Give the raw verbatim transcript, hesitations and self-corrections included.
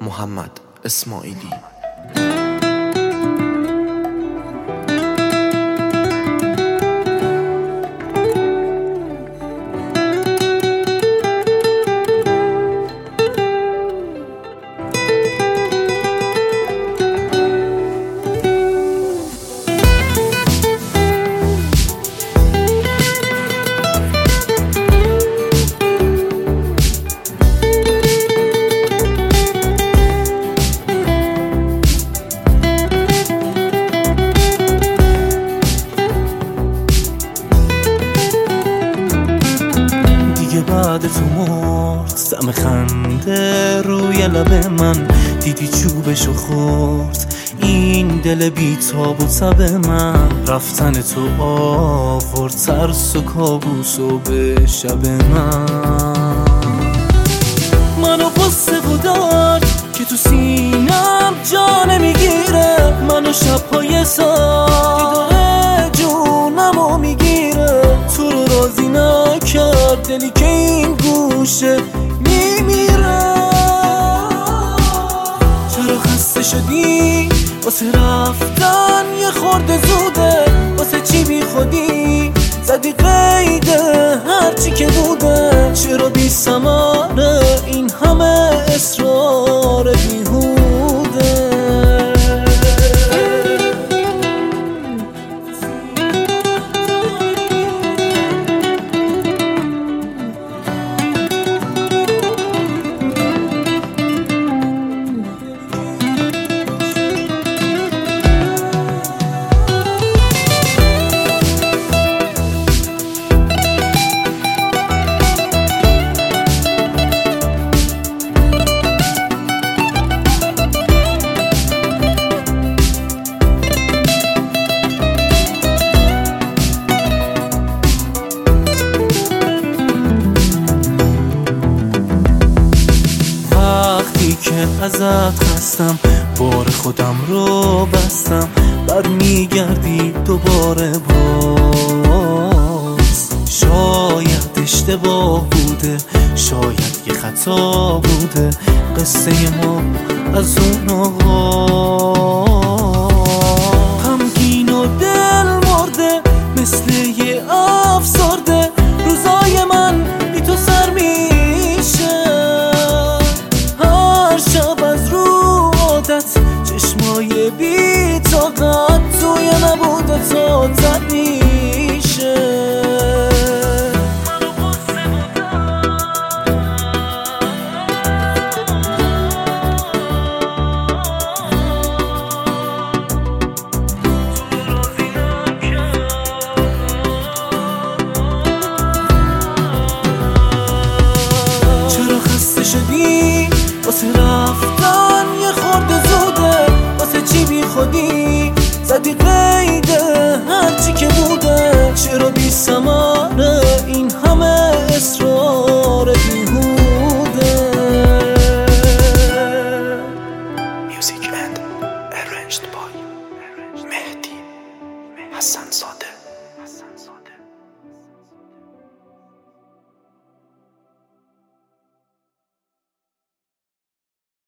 محمد اسماعیلی. بعد تو مرد سم خنده روی لب من، دیدی چوبشو خورد این دل بیتاب و تب من. رفتن تو آورد ترس و کابوس و به شب من. منو قصه بودن که تو سینم جا نمیگیره، منو شبهای سال دیداره جونمو میگیره. تو رو راضی نکرد دلی که این گوشه میمیره. چرا خسته شدی واسه رفتن یه خورده زوده، واسه چی بی خودی زدی قیده هرچی که بوده. چرا بی ثمره این همه اصرار بیهوده. که ازت خستم بار خودم رو بستم، بعد میگردی دوباره باز. شاید اشتباه بوده، شاید یه خطا بوده، قصه ما از اون آغاز. غمگین و دل مرده مثل یه افسرده، روزای من بی تو سر میشه. شب از رو عادت چشمای بی طاقت توی نبوده تا تد میشه. چرا خسته شدی واسه رفتن یه خورده زوده، واسه چی بی خودی زدی قیده هرچی که بوده. چرا بی ثمره این همه اصرار بیهوده. Music and arranged by مهدی حسن زاده.